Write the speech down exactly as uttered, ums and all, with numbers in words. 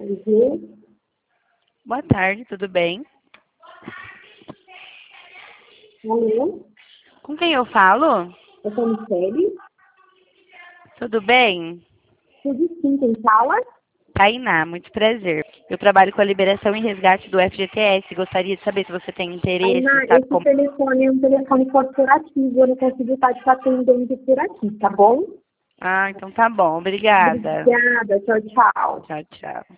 Uhum. Boa tarde, tudo bem? Alô? Com quem eu falo? Eu sou a Michele. Tudo bem? Tudo sim, quem fala? Tainá, muito prazer. Eu trabalho com a liberação e resgate do F G T S. Gostaria de saber se você tem interesse, Ana, sabe esse como... telefone é um telefone corporativo, eu não consigo estar te atendendo por aqui, tá bom? Ah, então tá bom. Obrigada. Obrigada, tchau, tchau. Tchau, tchau.